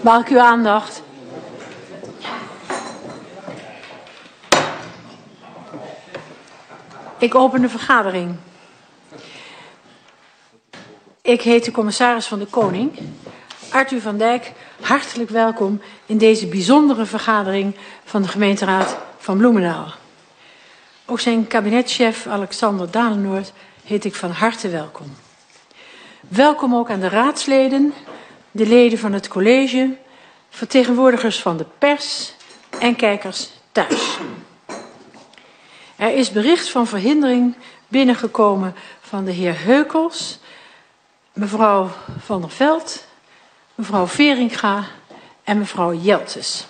Mag ik uw aandacht? Ik open de vergadering. Ik heet de commissaris van de Koning, Arthur van Dijk, hartelijk welkom in deze bijzondere vergadering van de gemeenteraad van Bloemendaal. Ook zijn kabinetchef Alexander Dalenoord heet ik van harte welkom. Welkom ook aan de raadsleden, de leden van het college, vertegenwoordigers van de pers en kijkers thuis. Er is bericht van verhindering binnengekomen van de heer Heukels, mevrouw Van der Veld, mevrouw Veringa en mevrouw Jeltes.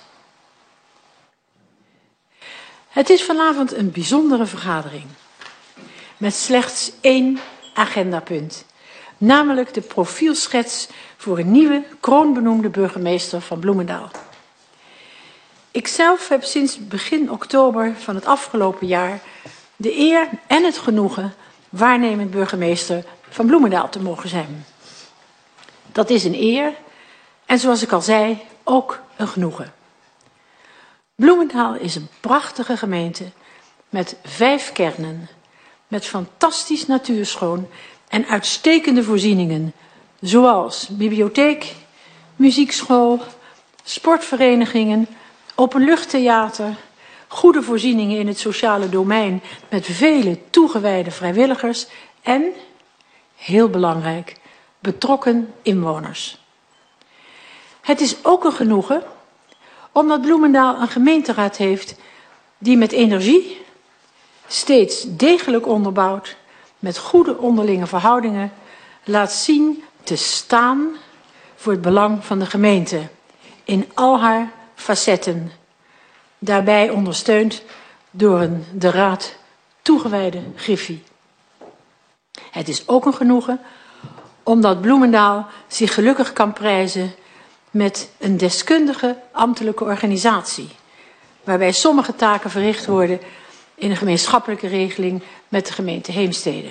Het is vanavond een bijzondere vergadering met slechts 1 agendapunt, namelijk de profielschets voor een nieuwe kroonbenoemde burgemeester van Bloemendaal. Ikzelf heb sinds begin oktober van het afgelopen jaar de eer en het genoegen waarnemend burgemeester van Bloemendaal te mogen zijn. Dat is een eer en zoals ik al zei, ook een genoegen. Bloemendaal is een prachtige gemeente met 5 kernen, met fantastisch natuurschoon en uitstekende voorzieningen, zoals bibliotheek, muziekschool, sportverenigingen, openluchttheater, goede voorzieningen in het sociale domein met vele toegewijde vrijwilligers en, heel belangrijk, betrokken inwoners. Het is ook een genoegen omdat Bloemendaal een gemeenteraad heeft die met energie, steeds degelijk onderbouwd, met goede onderlinge verhoudingen, laat zien te staan voor het belang van de gemeente in al haar facetten, daarbij ondersteund door een de raad toegewijde griffie. Het is ook een genoegen omdat Bloemendaal zich gelukkig kan prijzen met een deskundige ambtelijke organisatie, waarbij sommige taken verricht worden in een gemeenschappelijke regeling met de gemeente Heemstede.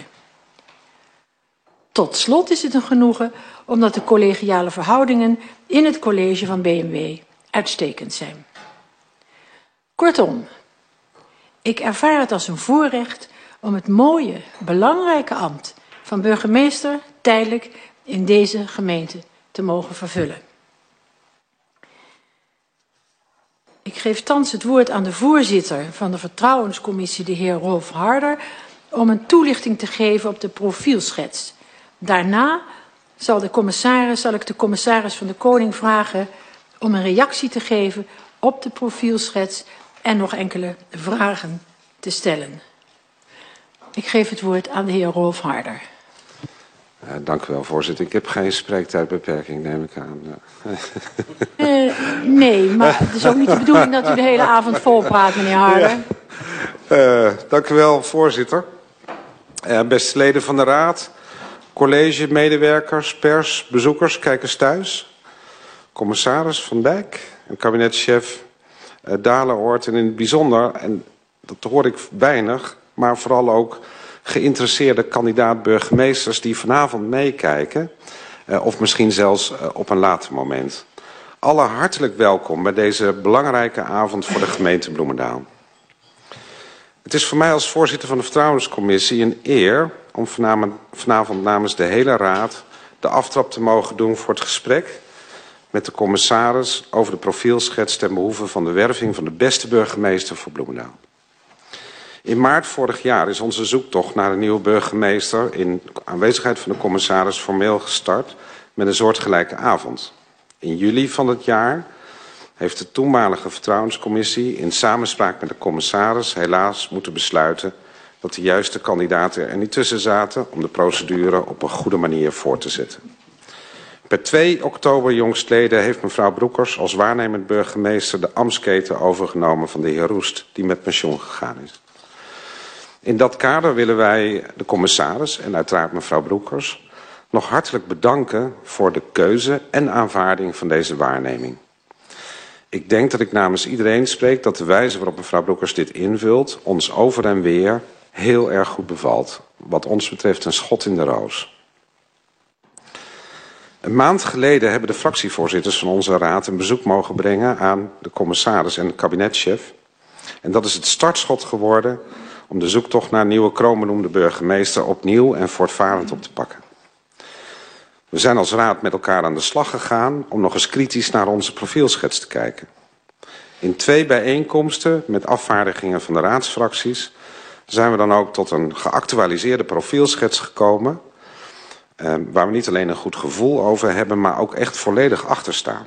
Tot slot is het een genoegen omdat de collegiale verhoudingen in het college van BMW uitstekend zijn. Kortom, ik ervaar het als een voorrecht om het mooie, belangrijke ambt van burgemeester tijdelijk in deze gemeente te mogen vervullen. Ik geef thans het woord aan de voorzitter van de Vertrouwenscommissie, de heer Rolf Harder, om een toelichting te geven op de profielschets. Daarna zal ik de commissaris van de Koning vragen om een reactie te geven op de profielschets en nog enkele vragen te stellen. Ik geef het woord aan de heer Rolf Harder. Dank u wel, voorzitter. Ik heb geen spreektijdbeperking, neem ik aan. Nee, maar het is ook niet de bedoeling dat u de hele avond volpraat, meneer Harder. Ja. Dank u wel, voorzitter. Beste leden van de raad, college, medewerkers, pers, bezoekers, kijkers thuis, commissaris Van Dijk en kabinetchef Dalenoord en in het bijzonder, en dat hoor ik weinig, maar vooral ook geïnteresseerde kandidaat-burgemeesters die vanavond meekijken, of misschien zelfs op een later moment. Alle hartelijk welkom bij deze belangrijke avond voor de gemeente Bloemendaal. Het is voor mij als voorzitter van de Vertrouwenscommissie een eer om vanavond namens de hele raad de aftrap te mogen doen voor het gesprek met de commissaris over de profielschets ten behoeve van de werving van de beste burgemeester voor Bloemendaal. In maart vorig jaar is onze zoektocht naar een nieuwe burgemeester in aanwezigheid van de commissaris formeel gestart met een soortgelijke avond. In juli van het jaar heeft de toenmalige Vertrouwenscommissie in samenspraak met de commissaris helaas moeten besluiten dat de juiste kandidaten er niet tussen zaten om de procedure op een goede manier voor te zetten. Per 2 oktober jongstleden heeft mevrouw Broekers als waarnemend burgemeester de ambtsketen overgenomen van de heer Roest, die met pensioen gegaan is. In dat kader willen wij de commissaris en uiteraard mevrouw Broekers nog hartelijk bedanken voor de keuze en aanvaarding van deze waarneming. Ik denk dat ik namens iedereen spreek dat de wijze waarop mevrouw Broekers dit invult ons over en weer heel erg goed bevalt. Wat ons betreft een schot in de roos. Een maand geleden hebben de fractievoorzitters van onze raad een bezoek mogen brengen aan de commissaris en de kabinetchef. En dat is het startschot geworden om de zoektocht naar een nieuwe kroonbenoemde burgemeester opnieuw en voortvarend op te pakken. We zijn als raad met elkaar aan de slag gegaan om nog eens kritisch naar onze profielschets te kijken. In 2 bijeenkomsten met afvaardigingen van de raadsfracties zijn we dan ook tot een geactualiseerde profielschets gekomen, waar we niet alleen een goed gevoel over hebben, maar ook echt volledig achter staan.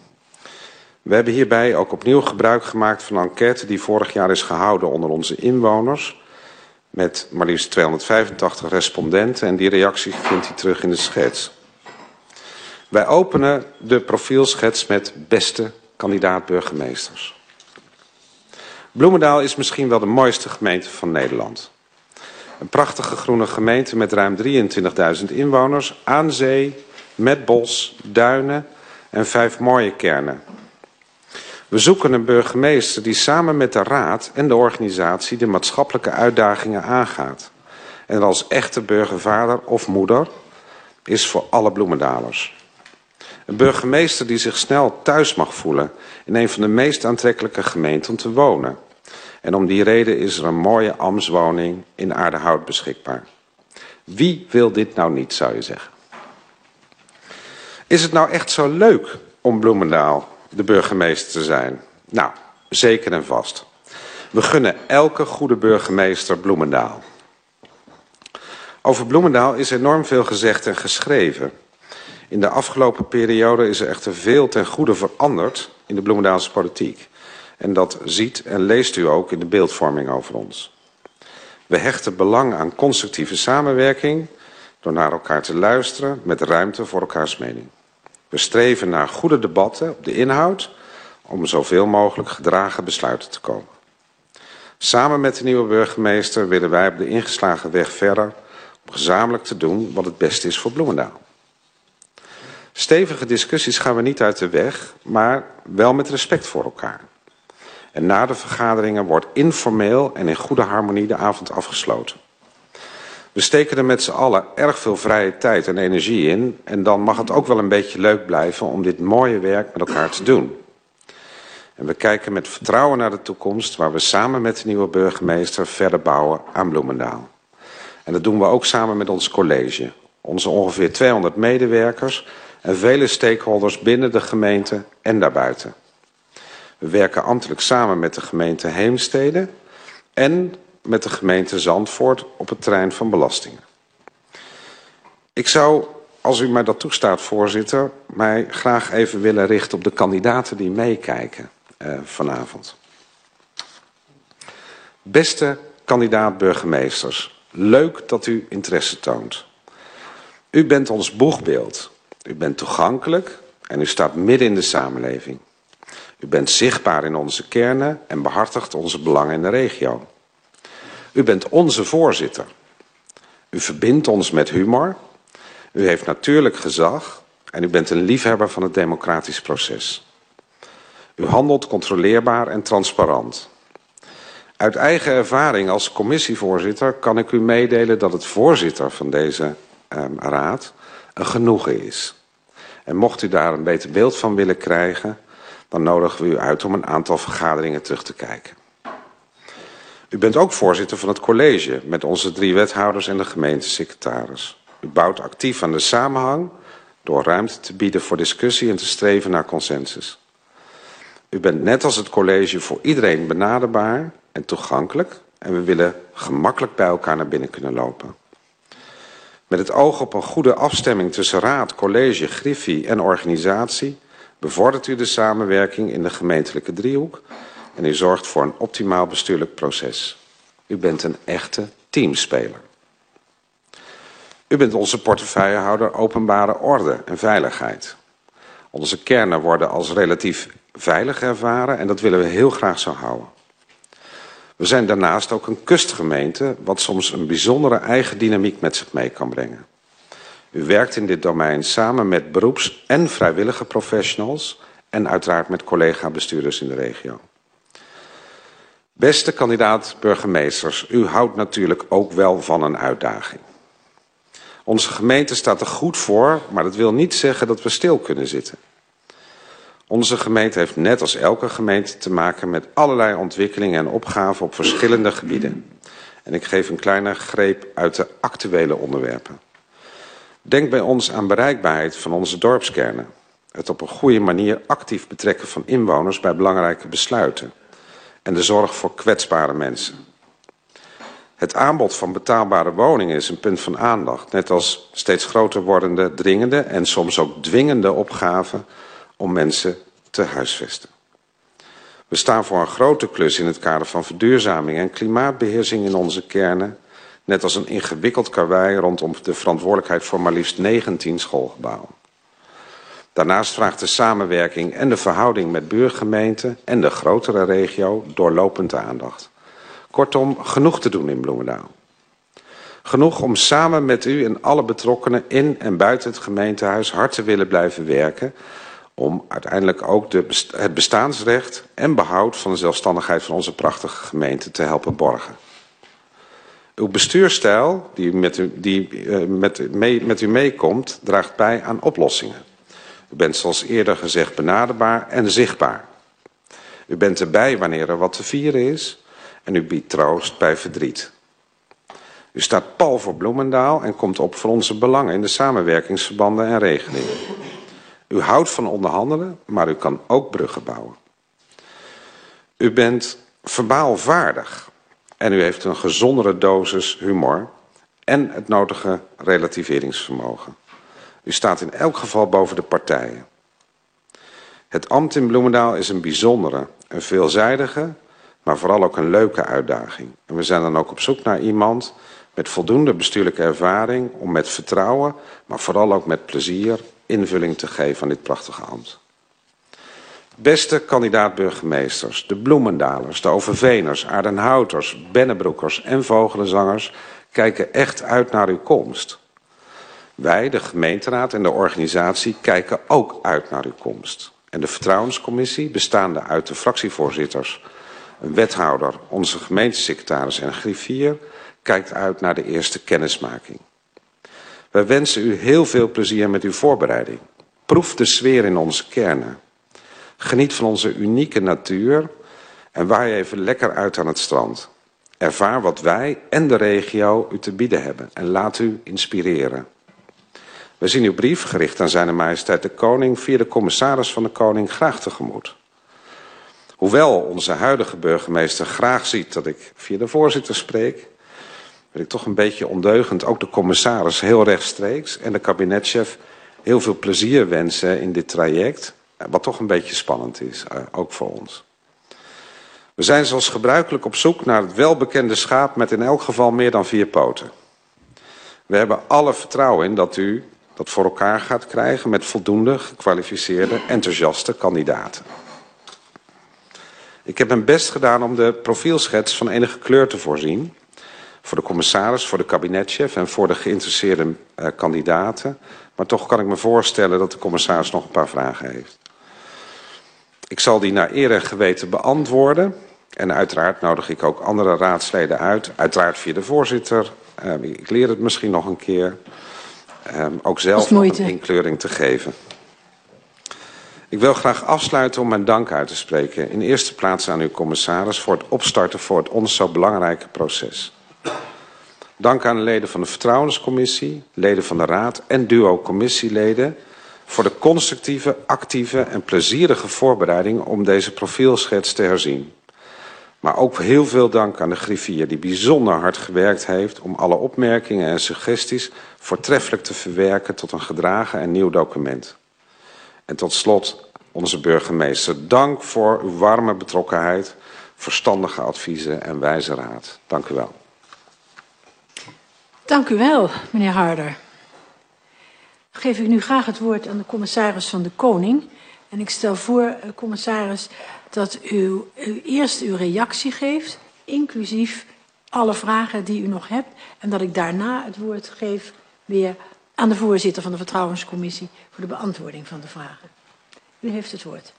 We hebben hierbij ook opnieuw gebruik gemaakt van een enquête die vorig jaar is gehouden onder onze inwoners, met maar liefst 285 respondenten en die reactie vindt u terug in de schets. Wij openen de profielschets met beste kandidaat-burgemeesters. Bloemendaal is misschien wel de mooiste gemeente van Nederland. Een prachtige groene gemeente met ruim 23.000 inwoners, aan zee, met bos, duinen en 5 mooie kernen. We zoeken een burgemeester die samen met de raad en de organisatie de maatschappelijke uitdagingen aangaat. En als echte burgervader of moeder is voor alle Bloemendalers. Een burgemeester die zich snel thuis mag voelen in een van de meest aantrekkelijke gemeenten om te wonen. En om die reden is er een mooie ambtswoning in Aardehout beschikbaar. Wie wil dit nou niet, zou je zeggen? Is het nou echt zo leuk om Bloemendaal de burgemeester te zijn? Nou, zeker en vast. We gunnen elke goede burgemeester Bloemendaal. Over Bloemendaal is enorm veel gezegd en geschreven. In de afgelopen periode is er echter veel ten goede veranderd in de Bloemendaalse politiek. En dat ziet en leest u ook in de beeldvorming over ons. We hechten belang aan constructieve samenwerking door naar elkaar te luisteren met ruimte voor elkaars mening. We streven naar goede debatten op de inhoud om zoveel mogelijk gedragen besluiten te komen. Samen met de nieuwe burgemeester willen wij op de ingeslagen weg verder om gezamenlijk te doen wat het beste is voor Bloemendaal. Stevige discussies gaan we niet uit de weg, maar wel met respect voor elkaar. En na de vergaderingen wordt informeel en in goede harmonie de avond afgesloten. We steken er met z'n allen erg veel vrije tijd en energie in. En dan mag het ook wel een beetje leuk blijven om dit mooie werk met elkaar te doen. En we kijken met vertrouwen naar de toekomst waar we samen met de nieuwe burgemeester verder bouwen aan Bloemendaal. En dat doen we ook samen met ons college. Onze ongeveer 200 medewerkers en vele stakeholders binnen de gemeente en daarbuiten. We werken ambtelijk samen met de gemeente Heemstede en met de gemeente Zandvoort op het terrein van belastingen. Ik zou, als u mij dat toestaat, voorzitter, mij graag even willen richten op de kandidaten die meekijken vanavond. Beste kandidaat-burgemeesters, leuk dat u interesse toont. U bent ons boegbeeld. U bent toegankelijk en u staat midden in de samenleving. U bent zichtbaar in onze kernen en behartigt onze belangen in de regio. U bent onze voorzitter. U verbindt ons met humor. U heeft natuurlijk gezag en u bent een liefhebber van het democratisch proces. U handelt controleerbaar en transparant. Uit eigen ervaring als commissievoorzitter kan ik u meedelen dat het voorzitter van deze raad een genoegen is. En mocht u daar een beter beeld van willen krijgen, dan nodigen we u uit om een aantal vergaderingen terug te kijken. U bent ook voorzitter van het college met onze 3 wethouders en de gemeentesecretaris. U bouwt actief aan de samenhang door ruimte te bieden voor discussie en te streven naar consensus. U bent net als het college voor iedereen benaderbaar en toegankelijk en we willen gemakkelijk bij elkaar naar binnen kunnen lopen. Met het oog op een goede afstemming tussen raad, college, griffie en organisatie bevordert u de samenwerking in de gemeentelijke driehoek en u zorgt voor een optimaal bestuurlijk proces. U bent een echte teamspeler. U bent onze portefeuillehouder openbare orde en veiligheid. Onze kernen worden als relatief veilig ervaren en dat willen we heel graag zo houden. We zijn daarnaast ook een kustgemeente wat soms een bijzondere eigen dynamiek met zich mee kan brengen. U werkt in dit domein samen met beroeps- en vrijwillige professionals en uiteraard met collega-bestuurders in de regio. Beste kandidaat-burgemeesters, u houdt natuurlijk ook wel van een uitdaging. Onze gemeente staat er goed voor, maar dat wil niet zeggen dat we stil kunnen zitten. Onze gemeente heeft net als elke gemeente te maken met allerlei ontwikkelingen en opgaven op verschillende gebieden. En ik geef een kleine greep uit de actuele onderwerpen. Denk bij ons aan bereikbaarheid van onze dorpskernen. Het op een goede manier actief betrekken van inwoners bij belangrijke besluiten. En de zorg voor kwetsbare mensen. Het aanbod van betaalbare woningen is een punt van aandacht. Net als steeds groter wordende, dringende en soms ook dwingende opgaven om mensen te huisvesten. We staan voor een grote klus in het kader van verduurzaming en klimaatbeheersing in onze kernen. Net als een ingewikkeld karwei rondom de verantwoordelijkheid voor maar liefst 19 schoolgebouwen. Daarnaast vraagt de samenwerking en de verhouding met buurgemeenten en de grotere regio doorlopend aandacht. Kortom, genoeg te doen in Bloemendaal. Genoeg om samen met u en alle betrokkenen in en buiten het gemeentehuis hard te willen blijven werken om uiteindelijk ook het bestaansrecht en behoud van de zelfstandigheid van onze prachtige gemeente te helpen borgen. Uw bestuursstijl, die met u meekomt, draagt bij aan oplossingen. U bent zoals eerder gezegd benaderbaar en zichtbaar. U bent erbij wanneer er wat te vieren is en u biedt troost bij verdriet. U staat pal voor Bloemendaal en komt op voor onze belangen in de samenwerkingsverbanden en regelingen. U houdt van onderhandelen, maar u kan ook bruggen bouwen. U bent verbaal vaardig en u heeft een gezondere dosis humor en het nodige relativeringsvermogen. U staat in elk geval boven de partijen. Het ambt in Bloemendaal is een bijzondere, een veelzijdige, maar vooral ook een leuke uitdaging. En we zijn dan ook op zoek naar iemand met voldoende bestuurlijke ervaring om met vertrouwen, maar vooral ook met plezier invulling te geven aan dit prachtige ambt. Beste kandidaat-burgemeesters, de Bloemendalers, de Overveeners, Aardenhouters, Bennebroekers en Vogelenzangers kijken echt uit naar uw komst. Wij, de gemeenteraad en de organisatie, kijken ook uit naar uw komst. En de vertrouwenscommissie, bestaande uit de fractievoorzitters, een wethouder, onze gemeentesecretaris en een griffier, kijkt uit naar de eerste kennismaking. Wij wensen u heel veel plezier met uw voorbereiding. Proef de sfeer in onze kernen. Geniet van onze unieke natuur en waai even lekker uit aan het strand. Ervaar wat wij en de regio u te bieden hebben en laat u inspireren. We zien uw brief, gericht aan Zijne Majesteit de Koning, via de commissaris van de Koning graag tegemoet. Hoewel onze huidige burgemeester graag ziet dat ik via de voorzitter spreek, wil ik toch een beetje ondeugend ook de commissaris heel rechtstreeks en de kabinetchef heel veel plezier wensen in dit traject, wat toch een beetje spannend is, ook voor ons. We zijn zoals gebruikelijk op zoek naar het welbekende schaap met in elk geval meer dan 4 poten. We hebben alle vertrouwen in dat u dat voor elkaar gaat krijgen met voldoende gekwalificeerde, enthousiaste kandidaten. Ik heb mijn best gedaan om de profielschets van enige kleur te voorzien. Voor de commissaris, voor de kabinetchef en voor de geïnteresseerde kandidaten. Maar toch kan ik me voorstellen dat de commissaris nog een paar vragen heeft. Ik zal die naar eer en geweten beantwoorden. En uiteraard nodig ik ook andere raadsleden uit. Uiteraard via de voorzitter. Ik leer het misschien nog een keer. Ook zelf nog een inkleuring te geven. Ik wil graag afsluiten om mijn dank uit te spreken. In eerste plaats aan uw commissaris voor het opstarten voor het ons zo belangrijke proces. Dank aan de leden van de Vertrouwenscommissie, leden van de Raad en duo-commissieleden voor de constructieve, actieve en plezierige voorbereiding om deze profielschets te herzien. Maar ook heel veel dank aan de griffier die bijzonder hard gewerkt heeft om alle opmerkingen en suggesties voortreffelijk te verwerken tot een gedragen en nieuw document. En tot slot onze burgemeester. Dank voor uw warme betrokkenheid, verstandige adviezen en wijze raad. Dank u wel. Dank u wel, meneer Harder. Dan geef ik nu graag het woord aan de commissaris van de Koning. En ik stel voor, commissaris, dat u eerst uw reactie geeft, inclusief alle vragen die u nog hebt. En dat ik daarna het woord geef weer aan de voorzitter van de Vertrouwenscommissie voor de beantwoording van de vragen. U heeft het woord.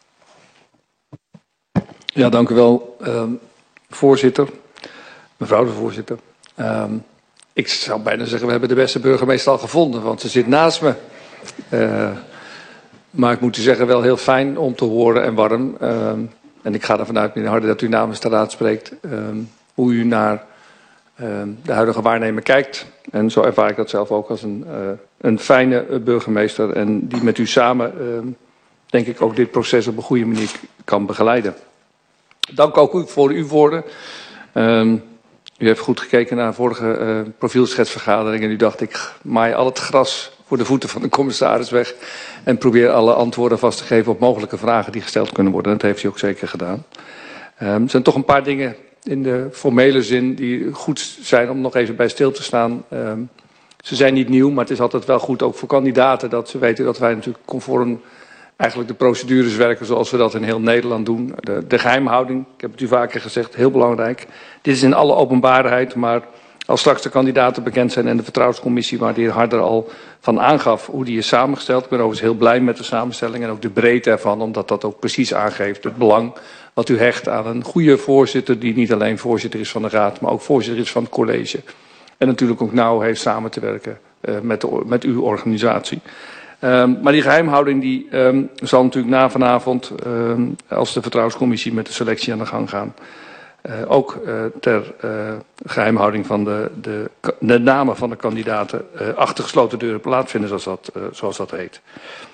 Ja, dank u wel, voorzitter. Mevrouw de voorzitter. Ik zou bijna zeggen, we hebben de beste burgemeester al gevonden, want ze zit naast me. Maar ik moet u zeggen, wel heel fijn om te horen en warm. En ik ga ervan uit, meneer Harder, dat u namens de Raad spreekt. Hoe u naar de huidige waarnemer kijkt. En zo ervaar ik dat zelf ook als een fijne burgemeester. En die met u samen, denk ik, ook dit proces op een goede manier kan begeleiden. Dank ook u voor uw woorden. U heeft goed gekeken naar de vorige profielschetsvergadering. En u dacht, ik maai al het gras voor de voeten van de commissaris weg. En probeer alle antwoorden vast te geven op mogelijke vragen die gesteld kunnen worden. Dat heeft u ook zeker gedaan. Er zijn toch een paar dingen in de formele zin die goed zijn om nog even bij stil te staan. Ze zijn niet nieuw, maar het is altijd wel goed ook voor kandidaten dat ze weten dat wij natuurlijk conform eigenlijk de procedures werken zoals we dat in heel Nederland doen. De geheimhouding, ik heb het u vaker gezegd, heel belangrijk. Dit is in alle openbaarheid, maar als straks de kandidaten bekend zijn en de vertrouwenscommissie waar de heer Harder al van aangaf hoe die is samengesteld. Ik ben overigens heel blij met de samenstelling en ook de breedte ervan, omdat dat ook precies aangeeft het belang wat u hecht aan een goede voorzitter die niet alleen voorzitter is van de Raad, maar ook voorzitter is van het college. En natuurlijk ook nauw heeft samen te werken met uw organisatie. Maar die geheimhouding die zal natuurlijk na vanavond, als de vertrouwenscommissie met de selectie aan de gang gaan, ook ter geheimhouding van de namen van de kandidaten achter gesloten deuren plaatsvinden, zoals dat heet.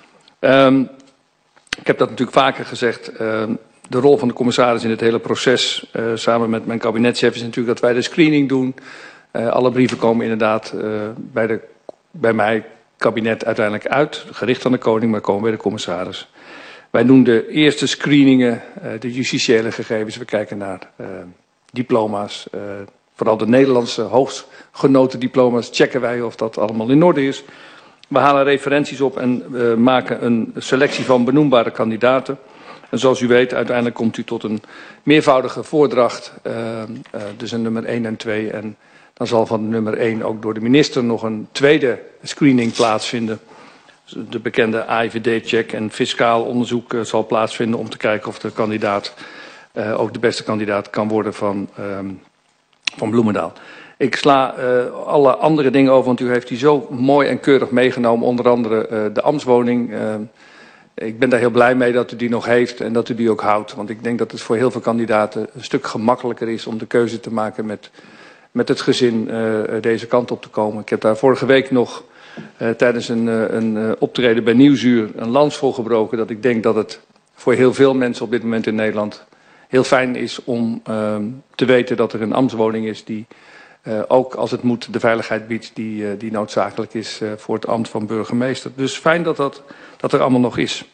Ik heb dat natuurlijk vaker gezegd. De rol van de commissaris in het hele proces, samen met mijn kabinetchef, is natuurlijk dat wij de screening doen. Alle brieven komen inderdaad bij mij kabinet uiteindelijk uit, gericht aan de koning, maar komen bij de commissaris. Wij doen de eerste screeningen, de justitiële gegevens. We kijken naar diploma's, vooral de Nederlandse hoogstgenoten diploma's, checken wij of dat allemaal in orde is. We halen referenties op en maken een selectie van benoembare kandidaten. En zoals u weet, uiteindelijk komt u tot een meervoudige voordracht, dus een nummer 1 en 2. En dan zal van de nummer 1 ook door de minister nog een tweede screening plaatsvinden. De bekende AIVD-check en fiscaal onderzoek zal plaatsvinden om te kijken of de kandidaat ook de beste kandidaat kan worden van Bloemendaal. Ik sla alle andere dingen over, want u heeft die zo mooi en keurig meegenomen, onder andere de ambtswoning. Ik ben daar heel blij mee dat u die nog heeft en dat u die ook houdt. Want ik denk dat het voor heel veel kandidaten een stuk gemakkelijker is om de keuze te maken met het gezin deze kant op te komen. Ik heb daar vorige week nog tijdens een optreden bij Nieuwsuur een lans voor gebroken. Dat ik denk dat het voor heel veel mensen op dit moment in Nederland heel fijn is om te weten dat er een ambtswoning is die ook als het moet de veiligheid biedt die noodzakelijk is voor het ambt van burgemeester. Dus fijn dat er allemaal nog is.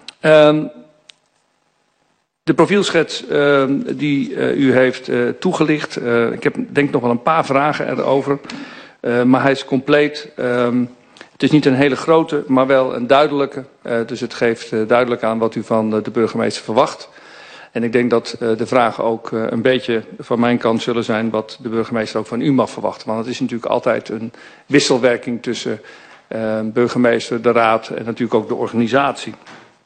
De profielschets die u heeft toegelicht, ik heb denk nog wel een paar vragen erover, maar hij is compleet. Het is niet een hele grote, maar wel een duidelijke, dus het geeft duidelijk aan wat u van de burgemeester verwacht. En ik denk dat de vragen ook een beetje van mijn kant zullen zijn wat de burgemeester ook van u mag verwachten. Want het is natuurlijk altijd een wisselwerking tussen burgemeester, de raad en natuurlijk ook de organisatie.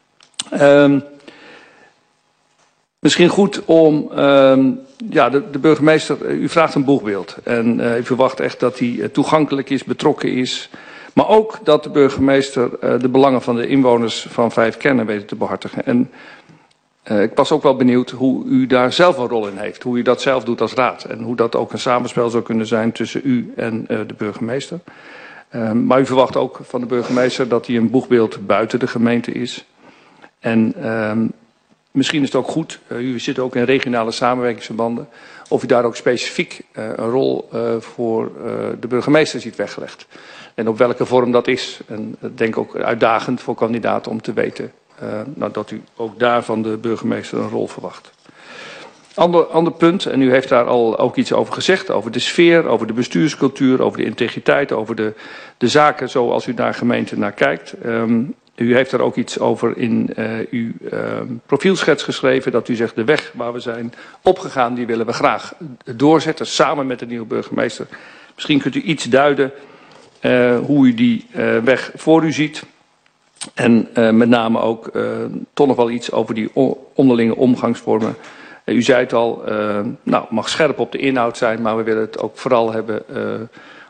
Misschien goed om, de burgemeester, u vraagt een boegbeeld. En u verwacht echt dat hij toegankelijk is, betrokken is. Maar ook dat de burgemeester de belangen van de inwoners van Vijfkernen weet te behartigen. En ik was ook wel benieuwd hoe u daar zelf een rol in heeft. Hoe u dat zelf doet als raad. En hoe dat ook een samenspel zou kunnen zijn tussen u en de burgemeester. Maar u verwacht ook van de burgemeester dat hij een boegbeeld buiten de gemeente is. En misschien is het ook goed, u zit ook in regionale samenwerkingsverbanden, of u daar ook specifiek een rol voor de burgemeester ziet weggelegd. En op welke vorm dat is. En ik denk ook uitdagend voor kandidaten om te weten dat u ook daar van de burgemeester een rol verwacht. Ander punt, en u heeft daar al ook iets over gezegd, over de sfeer, over de bestuurscultuur, over de integriteit, over de zaken zoals u daar gemeente naar kijkt. U heeft daar ook iets over in uw profielschets geschreven, dat u zegt de weg waar we zijn opgegaan, die willen we graag doorzetten, samen met de nieuwe burgemeester. Misschien kunt u iets duiden hoe u die weg voor u ziet. En met name ook toch nog wel iets over die onderlinge omgangsvormen. U zei het al, mag scherp op de inhoud zijn, maar we willen het ook vooral hebben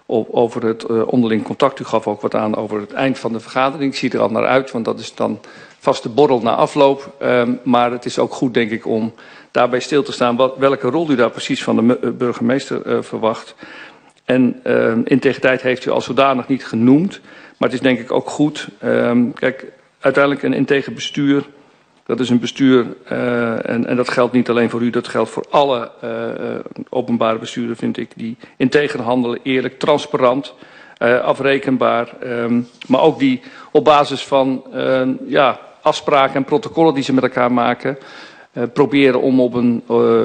over het onderling contact. U gaf ook wat aan over het eind van de vergadering. Ik zie er al naar uit, want dat is dan vast de borrel na afloop. Maar het is ook goed, denk ik, om daarbij stil te staan welke rol u daar precies van de burgemeester verwacht. En integriteit heeft u als zodanig niet genoemd. Maar het is denk ik ook goed. Kijk, uiteindelijk een integer bestuur, dat is een bestuur, en dat geldt niet alleen voor u, dat geldt voor alle openbare besturen, vind ik, die integer handelen, eerlijk, transparant, afrekenbaar. Maar ook die op basis van afspraken en protocollen die ze met elkaar maken, proberen om op een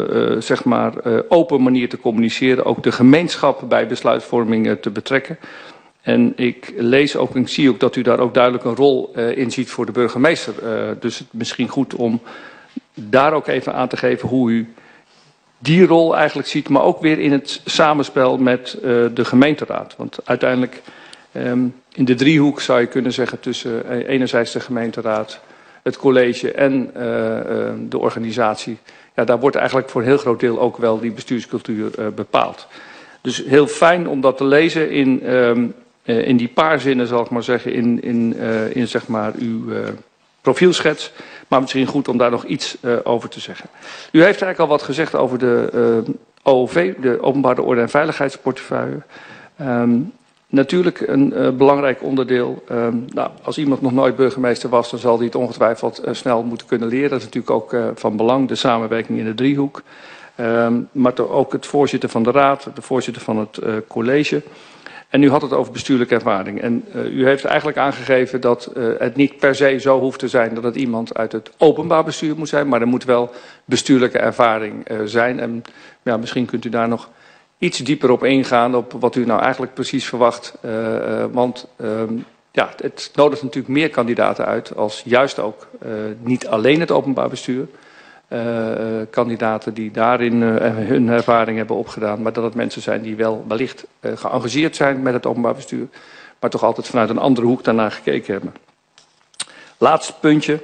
open manier te communiceren, ook de gemeenschap bij besluitvorming te betrekken. En ik lees ook en zie ook dat u daar ook duidelijk een rol in ziet voor de burgemeester. Dus het is misschien goed om daar ook even aan te geven hoe u die rol eigenlijk ziet, maar ook weer in het samenspel met de gemeenteraad. Want uiteindelijk in de driehoek zou je kunnen zeggen tussen enerzijds de gemeenteraad, het college en de organisatie. Ja, daar wordt eigenlijk voor een heel groot deel ook wel die bestuurscultuur bepaald. Dus heel fijn om dat te lezen in die paar zinnen, zal ik maar zeggen, in zeg maar uw profielschets. Maar misschien goed om daar nog iets over te zeggen. U heeft eigenlijk al wat gezegd over de OOV, de Openbare Orde en Veiligheidsportefeuille. Natuurlijk een belangrijk onderdeel. Als iemand nog nooit burgemeester was, dan zal hij het ongetwijfeld snel moeten kunnen leren. Dat is natuurlijk ook van belang, de samenwerking in de driehoek. Maar ook het voorzitter van de raad, de voorzitter van het college. En u had het over bestuurlijke ervaring. En u heeft eigenlijk aangegeven dat het niet per se zo hoeft te zijn dat het iemand uit het openbaar bestuur moet zijn. Maar er moet wel bestuurlijke ervaring zijn. En ja, misschien kunt u daar nog iets dieper op ingaan, op wat u nou eigenlijk precies verwacht. Want het nodigt natuurlijk meer kandidaten uit als juist ook niet alleen het openbaar bestuur. Kandidaten die daarin hun ervaring hebben opgedaan, maar dat het mensen zijn die wel wellicht geëngageerd zijn met het openbaar bestuur, maar toch altijd vanuit een andere hoek daarnaar gekeken hebben. Laatste puntje,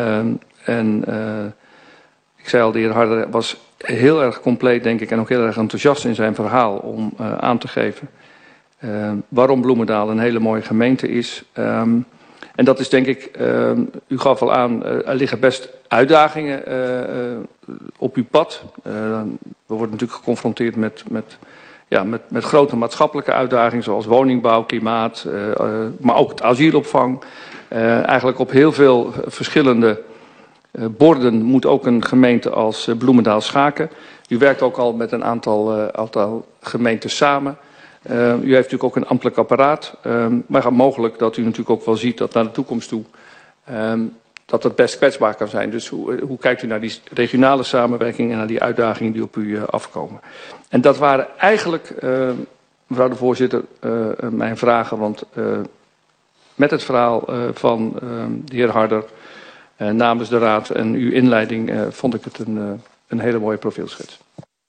ik zei al, de heer Harder was heel erg compleet, denk ik, en ook heel erg enthousiast in zijn verhaal om aan te geven waarom Bloemendaal een hele mooie gemeente is. En dat is denk ik, u gaf al aan, er liggen best uitdagingen op uw pad. We worden natuurlijk geconfronteerd met grote maatschappelijke uitdagingen zoals woningbouw, klimaat, maar ook het asielopvang. Eigenlijk op heel veel verschillende borden moet ook een gemeente als Bloemendaal schaken. U werkt ook al met een aantal gemeenten samen. U heeft natuurlijk ook een ambtelijk apparaat. Maar mogelijk dat u natuurlijk ook wel ziet dat naar de toekomst toe dat het best kwetsbaar kan zijn. Dus hoe kijkt u naar die regionale samenwerking en naar die uitdagingen die op u afkomen? En dat waren eigenlijk, mevrouw de voorzitter, mijn vragen. Want met het verhaal van de heer Harder namens de raad en uw inleiding vond ik het een hele mooie profielschets.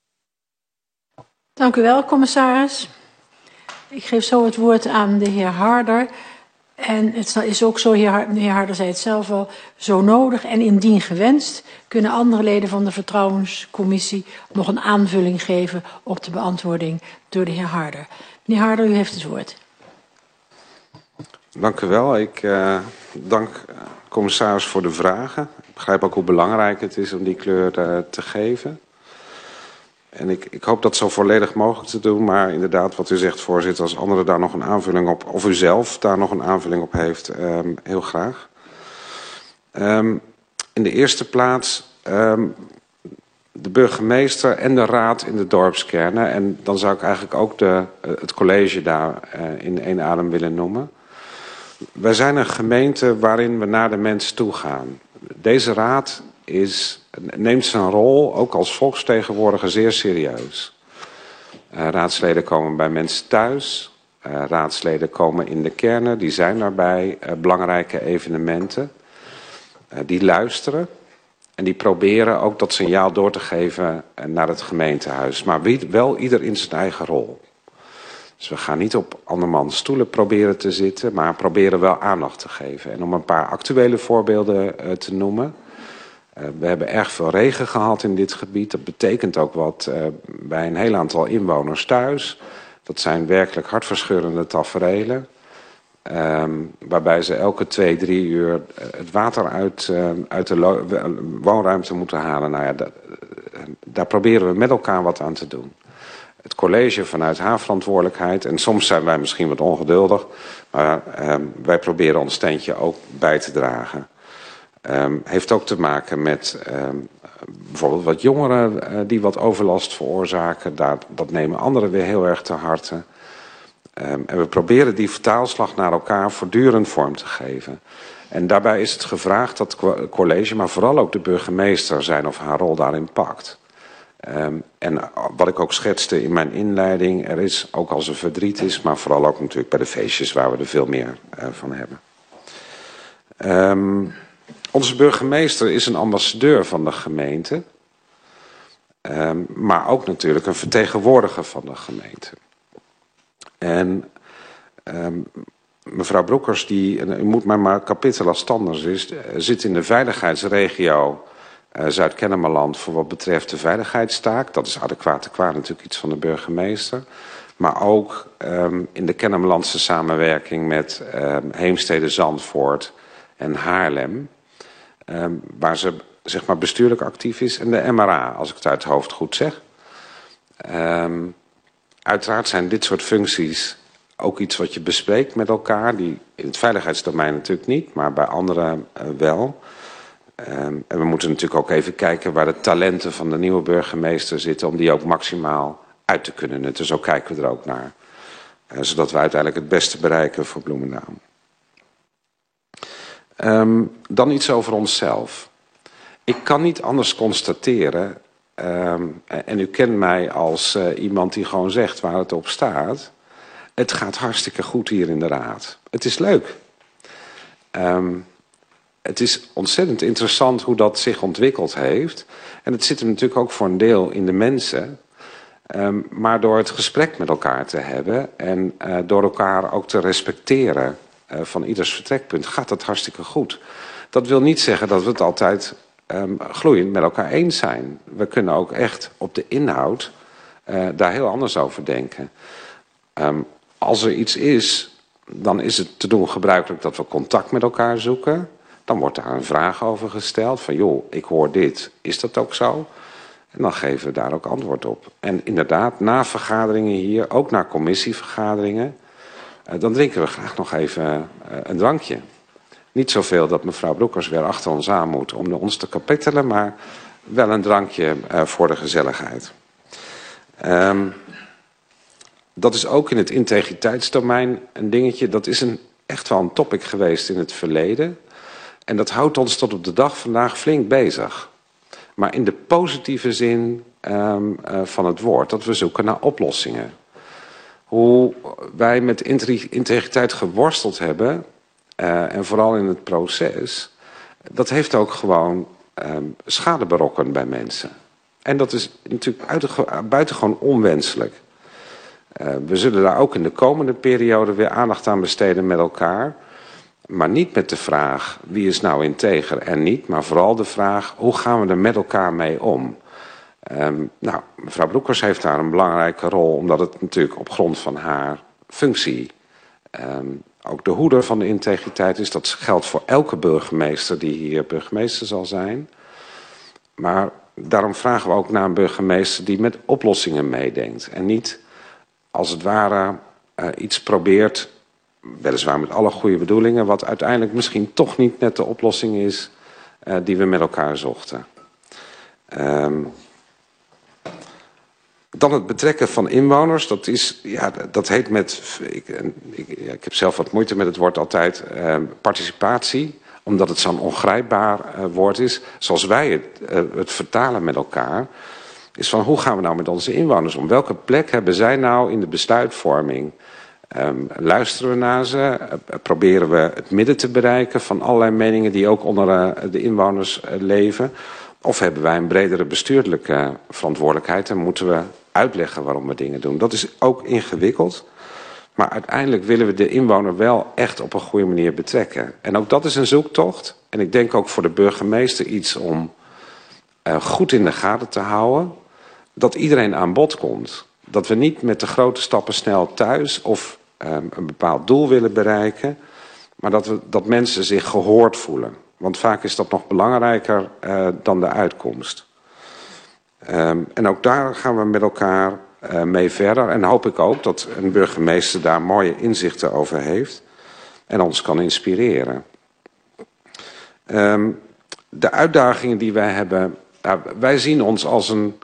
Dank u wel, commissaris. Ik geef zo het woord aan de heer Harder. En het is ook zo, de heer Harder zei het zelf al, zo nodig en indien gewenst kunnen andere leden van de vertrouwenscommissie nog een aanvulling geven op de beantwoording door de heer Harder. Meneer Harder, u heeft het woord. Dank u wel. Ik dank commissaris voor de vragen. Ik begrijp ook hoe belangrijk het is om die kleur te geven. En ik hoop dat zo volledig mogelijk te doen. Maar inderdaad, wat u zegt, voorzitter, als anderen daar nog een aanvulling op, of u zelf daar nog een aanvulling op heeft, heel graag. In de eerste plaats de burgemeester en de raad in de dorpskernen. En dan zou ik eigenlijk ook het college daar in één adem willen noemen. Wij zijn een gemeente waarin we naar de mensen toe gaan. Deze raad neemt zijn rol, ook als volksvertegenwoordiger, zeer serieus. Raadsleden komen bij mensen thuis. Raadsleden komen in de kernen, die zijn daarbij. Belangrijke evenementen. Die luisteren. En die proberen ook dat signaal door te geven naar het gemeentehuis. Maar wel ieder in zijn eigen rol. Dus we gaan niet op andermans stoelen proberen te zitten, maar proberen wel aandacht te geven. En om een paar actuele voorbeelden te noemen. We hebben erg veel regen gehad in dit gebied. Dat betekent ook wat bij een heel aantal inwoners thuis. Dat zijn werkelijk hartverscheurende taferelen. Waarbij ze elke 2-3 uur het water uit de woonruimte moeten halen. Nou ja, daar proberen we met elkaar wat aan te doen. Het college vanuit haar verantwoordelijkheid. En soms zijn wij misschien wat ongeduldig. Maar wij proberen ons steentje ook bij te dragen. Heeft ook te maken met bijvoorbeeld wat jongeren die wat overlast veroorzaken. Dat nemen anderen weer heel erg te harte. En we proberen die vertaalslag naar elkaar voortdurend vorm te geven. En daarbij is het gevraagd dat het college, maar vooral ook de burgemeester zijn of haar rol daarin pakt. En wat ik ook schetste in mijn inleiding, er is ook als er verdriet is, maar vooral ook natuurlijk bij de feestjes waar we er veel meer van hebben. Onze burgemeester is een ambassadeur van de gemeente, maar ook natuurlijk een vertegenwoordiger van de gemeente. En mevrouw Broekers, u moet mij maar kapittel als standaard is, zit in de veiligheidsregio Zuid-Kennemerland voor wat betreft de veiligheidstaak. Dat is adequate kwaad natuurlijk iets van de burgemeester. Maar ook in de Kennemerlandse samenwerking met Heemstede, Zandvoort en Haarlem. Waar ze zeg maar bestuurlijk actief is. En de MRA, als ik het uit het hoofd goed zeg. Uiteraard zijn dit soort functies ook iets wat je bespreekt met elkaar. Die in het veiligheidsdomein natuurlijk niet, maar bij anderen wel. En we moeten natuurlijk ook even kijken waar de talenten van de nieuwe burgemeester zitten, om die ook maximaal uit te kunnen nutten. Zo kijken we er ook naar. Zodat we uiteindelijk het beste bereiken voor Bloemendaal. Dan iets over onszelf. Ik kan niet anders constateren, en u kent mij als iemand die gewoon zegt waar het op staat. Het gaat hartstikke goed hier in de raad. Het is leuk. Het is ontzettend interessant hoe dat zich ontwikkeld heeft. En het zit er natuurlijk ook voor een deel in de mensen. Maar door het gesprek met elkaar te hebben en door elkaar ook te respecteren van ieders vertrekpunt, gaat dat hartstikke goed. Dat wil niet zeggen dat we het altijd gloeiend met elkaar eens zijn. We kunnen ook echt op de inhoud daar heel anders over denken. Als er iets is, dan is het te doen gebruikelijk dat we contact met elkaar zoeken. Dan wordt daar een vraag over gesteld van joh, ik hoor dit, is dat ook zo? En dan geven we daar ook antwoord op. En inderdaad, na vergaderingen hier, ook na commissievergaderingen, dan drinken we graag nog even een drankje. Niet zoveel dat mevrouw Broekers weer achter ons aan moet om ons te kapittelen, maar wel een drankje voor de gezelligheid. Dat is ook in het integriteitsdomein een dingetje. Dat is echt wel een topic geweest in het verleden. En dat houdt ons tot op de dag vandaag flink bezig. Maar in de positieve zin van het woord. Dat we zoeken naar oplossingen. Hoe wij met integriteit geworsteld hebben. En vooral in het proces. Dat heeft ook gewoon schade berokkend bij mensen. En dat is natuurlijk buitengewoon onwenselijk. We zullen daar ook in de komende periode weer aandacht aan besteden met elkaar. Maar niet met de vraag wie is nou integer en niet. Maar vooral de vraag hoe gaan we er met elkaar mee om. Nou, mevrouw Broekers heeft daar een belangrijke rol. Omdat het natuurlijk op grond van haar functie ook de hoeder van de integriteit is. Dat geldt voor elke burgemeester die hier burgemeester zal zijn. Maar daarom vragen we ook naar een burgemeester die met oplossingen meedenkt. En niet als het ware iets probeert, weliswaar met alle goede bedoelingen, wat uiteindelijk misschien toch niet net de oplossing is die we met elkaar zochten. Dan het betrekken van inwoners. Dat heet met, ik heb zelf wat moeite met het woord altijd, participatie. Omdat het zo'n ongrijpbaar woord is. Zoals wij het vertalen met elkaar. Is van hoe gaan we nou met onze inwoners om? Welke plek hebben zij nou in de besluitvorming? Luisteren we naar ze? Proberen we het midden te bereiken van allerlei meningen die ook onder de inwoners leven? Of hebben wij een bredere bestuurlijke verantwoordelijkheid en moeten we uitleggen waarom we dingen doen? Dat is ook ingewikkeld. Maar uiteindelijk willen we de inwoner wel echt op een goede manier betrekken. En ook dat is een zoektocht. En ik denk ook voor de burgemeester iets om goed in de gaten te houden. Dat iedereen aan bod komt. dat we niet met de grote stappen snel thuis of een bepaald doel willen bereiken, maar dat mensen zich gehoord voelen. Want vaak is dat nog belangrijker dan de uitkomst. En ook daar gaan we met elkaar mee verder. En hoop ik ook dat een burgemeester daar mooie inzichten over heeft en ons kan inspireren. De uitdagingen die wij hebben, wij zien ons als een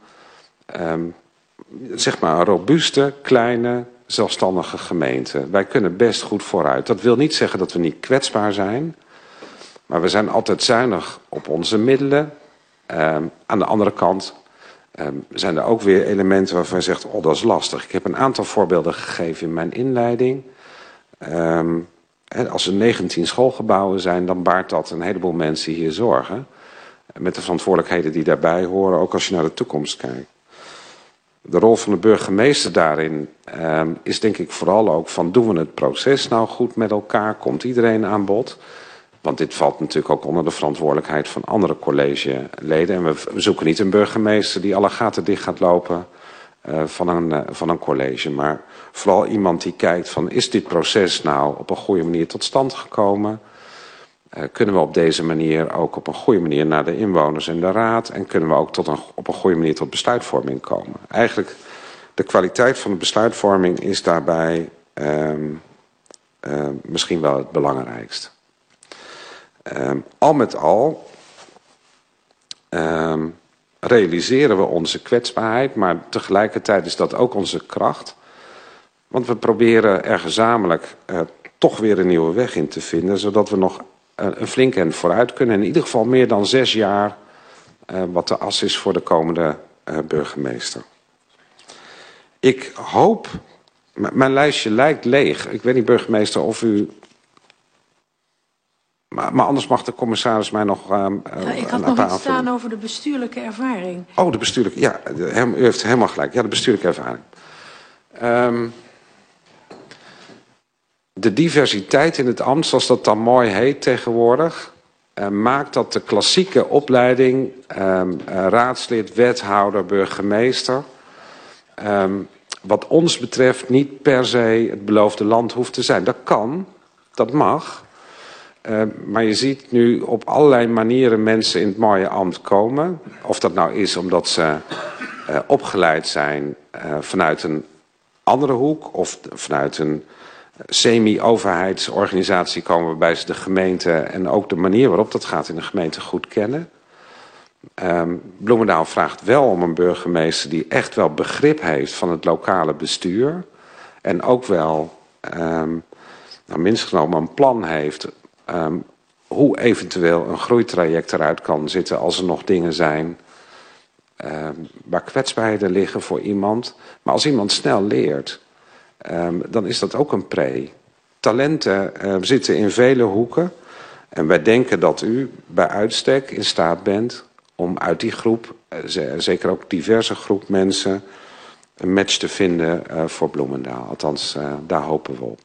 zeg maar een robuuste, kleine, zelfstandige gemeente. Wij kunnen best goed vooruit. Dat wil niet zeggen dat we niet kwetsbaar zijn, maar we zijn altijd zuinig op onze middelen. Aan de andere kant zijn er ook weer elementen waarvan je zegt, oh, dat is lastig. Ik heb een aantal voorbeelden gegeven in mijn inleiding. Als er 19 schoolgebouwen zijn, dan baart dat een heleboel mensen hier zorgen. Met de verantwoordelijkheden die daarbij horen, ook als je naar de toekomst kijkt. De rol van de burgemeester daarin is denk ik vooral ook van, doen we het proces nou goed met elkaar? Komt iedereen aan bod? Want dit valt natuurlijk ook onder de verantwoordelijkheid van andere collegeleden. En we zoeken niet een burgemeester die alle gaten dicht gaat lopen van een college. Maar vooral iemand die kijkt van, is dit proces nou op een goede manier tot stand gekomen? Kunnen we op deze manier ook op een goede manier naar de inwoners en de raad? En kunnen we ook op een goede manier tot besluitvorming komen? Eigenlijk, de kwaliteit van de besluitvorming is daarbij misschien wel het belangrijkst. Al met al realiseren we onze kwetsbaarheid, maar tegelijkertijd is dat ook onze kracht. Want we proberen er gezamenlijk toch weer een nieuwe weg in te vinden, zodat we nog een flink eind vooruit kunnen. In ieder geval meer dan 6 jaar wat de as is voor de komende burgemeester. Ik hoop, mijn lijstje lijkt leeg. Ik weet niet, burgemeester, of u... Maar anders mag de commissaris mij nog... ik had nog iets staan over de bestuurlijke ervaring. Oh, de bestuurlijke... Ja, u heeft helemaal gelijk. Ja, de bestuurlijke ervaring. De diversiteit in het ambt, zoals dat dan mooi heet tegenwoordig, maakt dat de klassieke opleiding, raadslid, wethouder, burgemeester, wat ons betreft niet per se het beloofde land hoeft te zijn. Dat kan, dat mag. Maar je ziet nu op allerlei manieren mensen in het mooie ambt komen. Of dat nou is omdat ze opgeleid zijn vanuit een andere hoek of vanuit een semi-overheidsorganisatie komen waarbij ze de gemeente en ook de manier waarop dat gaat in de gemeente goed kennen. Bloemendaal vraagt wel om een burgemeester die echt wel begrip heeft van het lokale bestuur. En ook wel minstens genomen een plan heeft hoe eventueel een groeitraject eruit kan zitten als er nog dingen zijn waar kwetsbaarheden liggen voor iemand. Maar als iemand snel leert, dan is dat ook een pre. Talenten zitten in vele hoeken. En wij denken dat u bij uitstek in staat bent om uit die groep, zeker ook diverse groep mensen, een match te vinden voor Bloemendaal. Althans, daar hopen we op.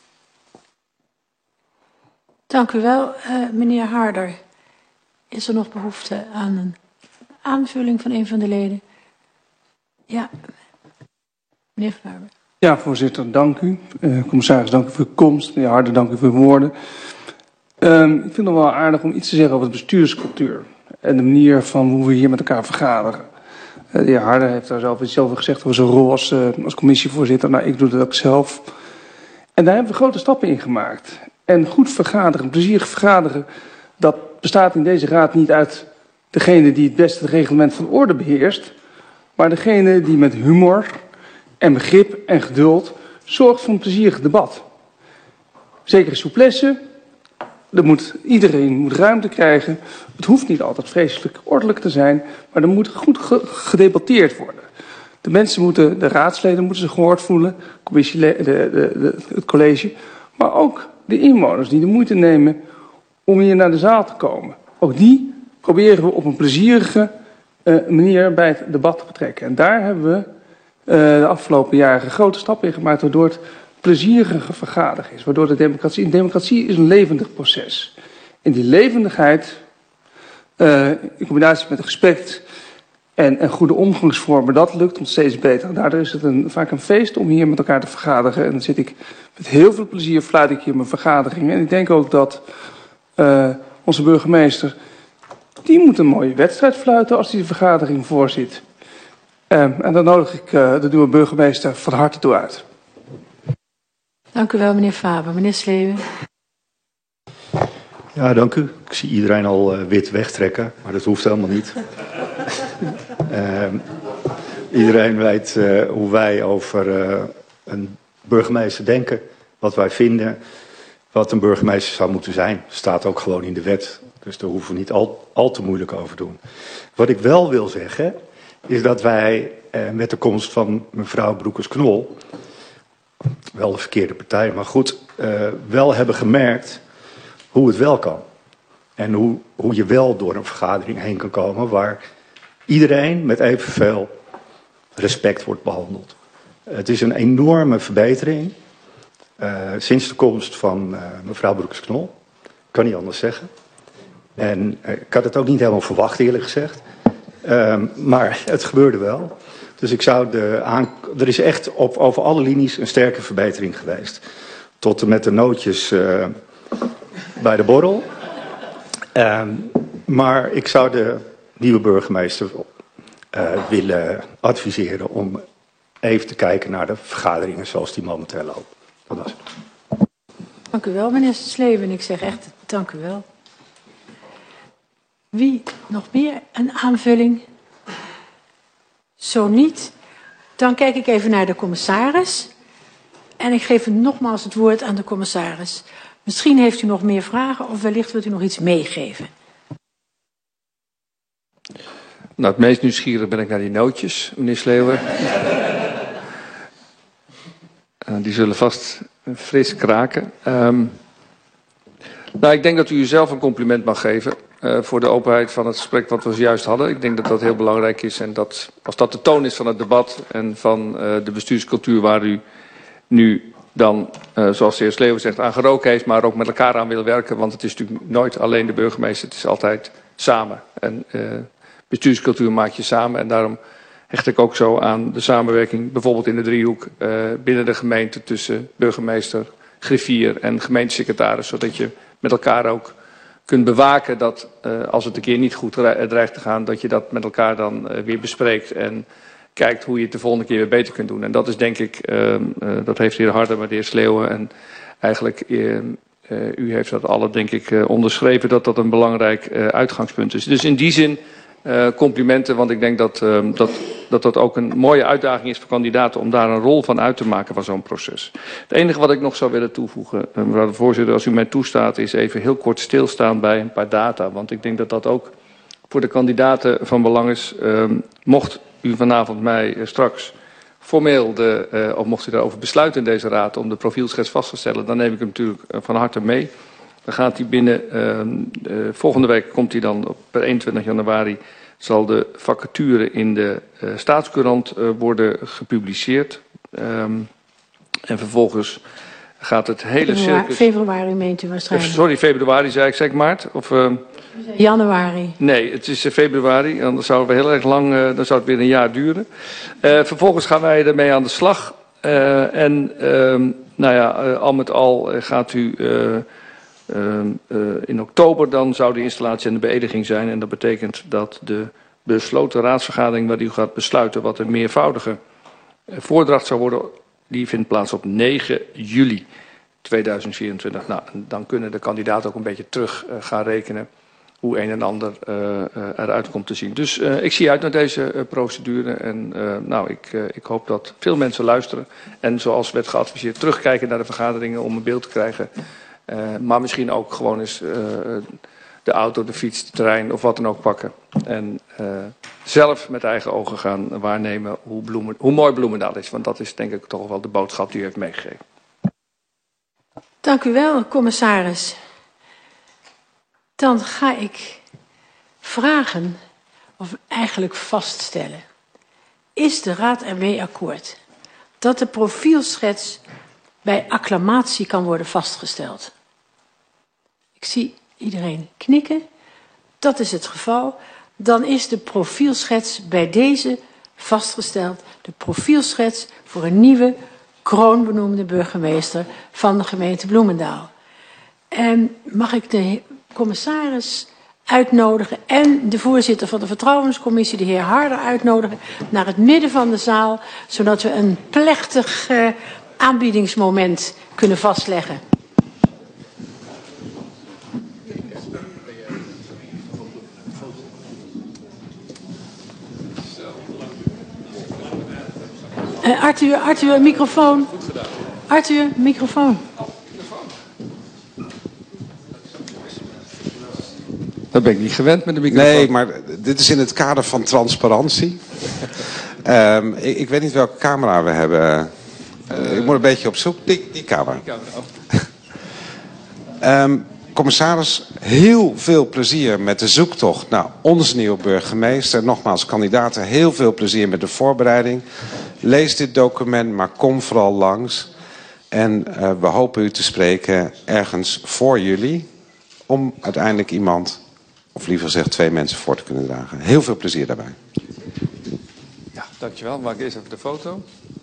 Dank u wel, meneer Harder. Is er nog behoefte aan een aanvulling van een van de leden? Ja, meneer Verwerber. Ja, voorzitter, dank u. Commissaris, dank u voor uw komst. Meneer Harder, dank u voor uw woorden. Ik vind het wel aardig om iets te zeggen over de bestuurscultuur en de manier van hoe we hier met elkaar vergaderen. De heer Harder heeft daar zelf iets over gezegd over zijn rol als commissievoorzitter. Nou, ik doe dat ook zelf. En daar hebben we grote stappen in gemaakt. En goed vergaderen, plezierig vergaderen, dat bestaat in deze raad niet uit degene die het beste het reglement van orde beheerst, maar degene die met humor en begrip en geduld zorgt voor een plezierig debat. Zekere souplesse, iedereen moet ruimte krijgen. Het hoeft niet altijd vreselijk ordelijk te zijn, maar er moet goed gedebatteerd worden. De mensen de raadsleden moeten zich gehoord voelen, het college, maar ook de inwoners die de moeite nemen om hier naar de zaal te komen. Ook die proberen we op een plezierige manier bij het debat te betrekken. En daar hebben we de afgelopen jaren grote stappen in gemaakt, waardoor het plezierige vergaderen is. Waardoor democratie is een levendig proces. En die levendigheid, in combinatie met respect En goede omgangsvormen, dat lukt ons steeds beter. Daardoor is het vaak een feest om hier met elkaar te vergaderen. En dan zit ik met heel veel plezier, fluit ik hier mijn vergaderingen. En ik denk ook dat onze burgemeester, die moet een mooie wedstrijd fluiten als hij de vergadering voorzit. En dan nodig ik de nieuwe burgemeester van harte toe uit. Dank u wel, meneer Faber. Meneer Sleeuwen. Ja, dank u. Ik zie iedereen al wit wegtrekken, maar dat hoeft helemaal niet. Iedereen weet hoe wij over een burgemeester denken, wat wij vinden, wat een burgemeester zou moeten zijn. Dat staat ook gewoon in de wet, dus daar hoeven we niet al te moeilijk over doen. Wat ik wel wil zeggen, is dat wij met de komst van mevrouw Broekers-Knol, wel de verkeerde partij, maar goed, wel hebben gemerkt hoe het wel kan. En hoe je wel door een vergadering heen kan komen waar iedereen met evenveel respect wordt behandeld. Het is een enorme verbetering sinds de komst van mevrouw Broekers-Knol. Ik kan niet anders zeggen. En ik had het ook niet helemaal verwacht, eerlijk gezegd. Maar het gebeurde wel. Dus ik zou er is echt over alle linies een sterke verbetering geweest. Tot en met de nootjes bij de borrel. Maar ik zou de nieuwe burgemeester willen adviseren om even te kijken naar de vergaderingen zoals die momenteel lopen. Dat was het. Dank u wel, meneer Sleeuwen. Ik zeg echt dank u wel. Wie nog meer een aanvulling? Zo niet, dan kijk ik even naar de commissaris. En ik geef nogmaals het woord aan de commissaris. Misschien heeft u nog meer vragen of wellicht wilt u nog iets meegeven. Nou, het meest nieuwsgierig ben ik naar die nootjes, meneer Sleeuwen. Die zullen vast fris kraken. Nou, ik denk dat u uzelf een compliment mag geven voor de openheid van het gesprek wat we zojuist hadden. Ik denk dat dat heel belangrijk is en dat als dat de toon is van het debat en van de bestuurscultuur waar u nu dan, zoals de heer Sleeuwen zegt, aan geroken heeft, maar ook met elkaar aan wil werken. Want het is natuurlijk nooit alleen de burgemeester, het is altijd samen. En bestuurscultuur maak je samen en daarom hecht ik ook zo aan de samenwerking, bijvoorbeeld in de driehoek binnen de gemeente tussen burgemeester, griffier en gemeentesecretaris, zodat je met elkaar ook kunt bewaken dat als het een keer niet goed dreigt te gaan, dat je dat met elkaar dan weer bespreekt en kijkt hoe je het de volgende keer weer beter kunt doen. En dat is denk ik, dat heeft de heer Harder, maar de heer Sleeuwen en eigenlijk u heeft dat alle denk ik onderschreven dat dat een belangrijk uitgangspunt is. Dus in die zin complimenten, want ik denk dat ook een mooie uitdaging is voor kandidaten om daar een rol van uit te maken van zo'n proces. Het enige wat ik nog zou willen toevoegen, mevrouw de voorzitter, als u mij toestaat, is even heel kort stilstaan bij een paar data. Want ik denk dat dat ook voor de kandidaten van belang is. Mocht u vanavond mij straks formeel, of mocht u daarover besluiten in deze raad om de profielschets vast te stellen, dan neem ik hem natuurlijk van harte mee. Dan gaat hij binnen, volgende week komt hij dan per 21 januari, zal de vacature in de Staatscourant worden gepubliceerd. En vervolgens gaat het hele circus... Februari meent u waarschijnlijk. Sorry, februari zei ik maart? Of, januari. Nee, het is februari. Dan zouden we heel erg lang, dan zou het weer een jaar duren. Vervolgens gaan wij ermee aan de slag. Nou ja, al met al gaat u... in oktober dan zou de installatie en de beëdiging zijn. En dat betekent dat de besloten raadsvergadering waar u gaat besluiten wat een meervoudige voordracht zou worden, die vindt plaats op 9 juli 2024. Nou, dan kunnen de kandidaten ook een beetje terug gaan rekenen hoe een en ander eruit komt te zien. Dus ik zie uit naar deze procedure en nou, ik hoop dat veel mensen luisteren en zoals werd geadviseerd terugkijken naar de vergaderingen om een beeld te krijgen. Maar misschien ook gewoon eens de auto, de fiets, de trein of wat dan ook pakken. En zelf met eigen ogen gaan waarnemen hoe mooi Bloemendaal is. Want dat is denk ik toch wel de boodschap die u heeft meegegeven. Dank u wel, commissaris. Dan ga ik vragen, of eigenlijk vaststellen. Is de Raad ermee akkoord dat de profielschets bij acclamatie kan worden vastgesteld? Ik zie iedereen knikken. Dat is het geval. dan is de profielschets bij deze vastgesteld. De profielschets voor een nieuwe kroonbenoemde burgemeester van de gemeente Bloemendaal. En mag ik de commissaris uitnodigen en de voorzitter van de vertrouwenscommissie, de heer Harder, uitnodigen naar het midden van de zaal, zodat we een plechtig aanbiedingsmoment kunnen vastleggen. Arthur, microfoon. Arthur, microfoon. Dat ben ik niet gewend met de microfoon. Nee, maar dit is in het kader van transparantie. Ik weet niet welke camera we hebben. Ik moet een beetje op zoek. Die camera. Commissaris, heel veel plezier met de zoektocht naar onze nieuwe burgemeester. Nogmaals, kandidaten, heel veel plezier met de voorbereiding. Lees dit document, maar kom vooral langs. En we hopen u te spreken ergens voor jullie. Om uiteindelijk iemand, of liever gezegd 2 mensen, voor te kunnen dragen. Heel veel plezier daarbij. Ja, dankjewel. Maak eerst even de foto.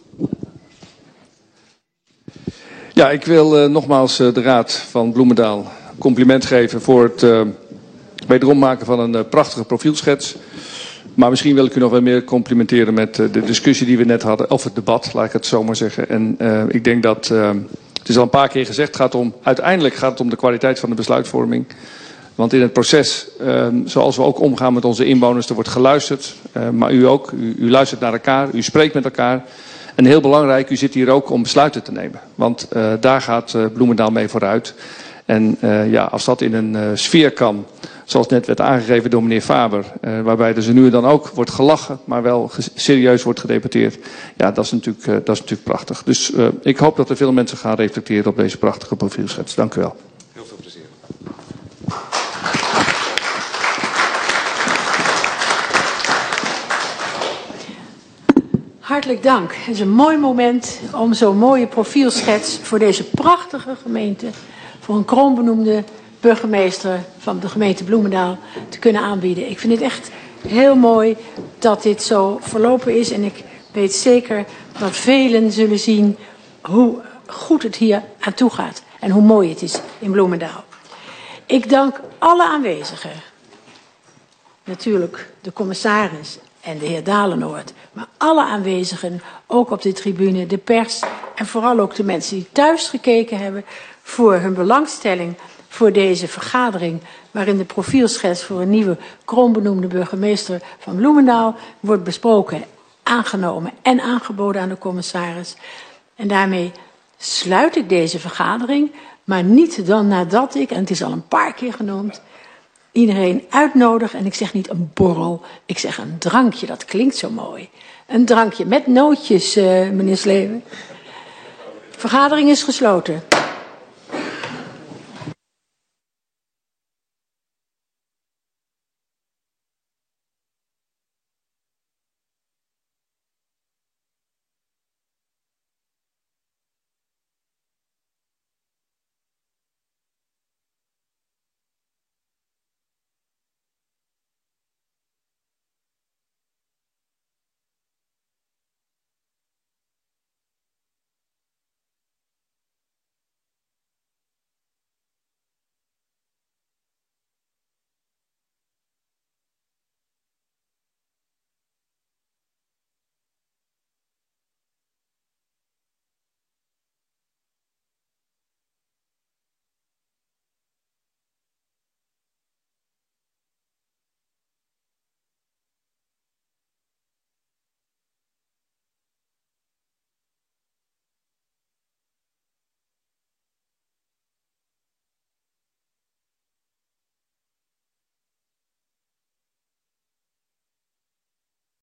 Ja, ik wil nogmaals de Raad van Bloemendaal compliment geven voor het wederom maken van een prachtige profielschets. Maar misschien wil ik u nog wel meer complimenteren met de discussie die we net hadden. Of het debat, laat ik het zo maar zeggen. En ik denk dat, het is al een paar keer gezegd, uiteindelijk gaat het om de kwaliteit van de besluitvorming. Want in het proces, zoals we ook omgaan met onze inwoners, er wordt geluisterd. Maar u ook, u luistert naar elkaar, u spreekt met elkaar. En heel belangrijk, u zit hier ook om besluiten te nemen. Want daar gaat Bloemendaal mee vooruit. En als dat in een sfeer kan, zoals net werd aangegeven door meneer Faber, waarbij er zo nu en dan ook wordt gelachen, maar wel serieus wordt gedebatteerd. Ja, dat is natuurlijk prachtig. Dus ik hoop dat er veel mensen gaan reflecteren op deze prachtige profielschets. Dank u wel. Heel veel plezier. Hartelijk dank. Het is een mooi moment om zo'n mooie profielschets voor deze prachtige gemeente, voor een kroonbenoemde burgemeester van de gemeente Bloemendaal te kunnen aanbieden. Ik vind het echt heel mooi dat dit zo verlopen is en ik weet zeker dat velen zullen zien hoe goed het hier aan toe gaat en hoe mooi het is in Bloemendaal. Ik dank alle aanwezigen, natuurlijk de commissaris en de heer Dalenoord, maar alle aanwezigen, ook op de tribune, de pers en vooral ook de mensen die thuis gekeken hebben voor hun belangstelling voor deze vergadering, waarin de profielschets voor een nieuwe kroonbenoemde burgemeester van Bloemendaal wordt besproken, aangenomen en aangeboden aan de commissaris. En daarmee sluit ik deze vergadering, maar niet dan nadat ik, en het is al een paar keer genoemd, iedereen uitnodig. En ik zeg niet een borrel, ik zeg een drankje, dat klinkt zo mooi. Een drankje met nootjes, meneer Sleven. Vergadering is gesloten.